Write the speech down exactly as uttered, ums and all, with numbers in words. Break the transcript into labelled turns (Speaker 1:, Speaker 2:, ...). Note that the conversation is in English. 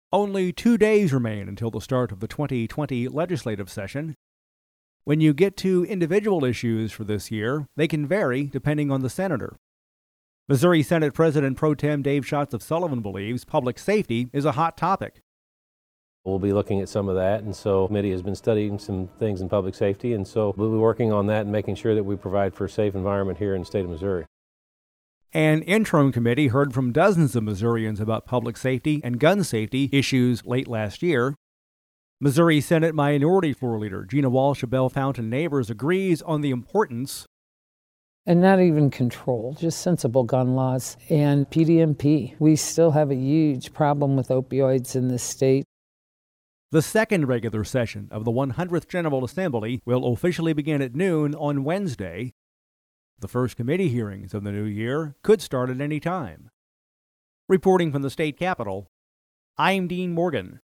Speaker 1: Only two days remain until the start of the twenty twenty legislative session. When you get to individual issues for this year, they can vary depending on the senator. Missouri Senate President Pro Tem Dave Schatz of Sullivan believes public safety is a hot topic.
Speaker 2: We'll be looking at some of that, and so the committee has been studying some things in public safety, and so we'll be working on that and making sure that we provide for a safe environment here in the state of Missouri.
Speaker 1: An interim committee heard from dozens of Missourians about public safety and gun safety issues late last year. Missouri Senate Minority Floor Leader Gina Walsh of Bellefontaine Neighbors agrees on the importance
Speaker 3: and not even control, just sensible gun laws and P D M P. We still have a huge problem with opioids in this state.
Speaker 1: The second regular session of the one hundredth General Assembly will officially begin at noon on Wednesday. The first committee hearings of the new year could start at any time. Reporting from the state capitol, I'm Dean Morgan.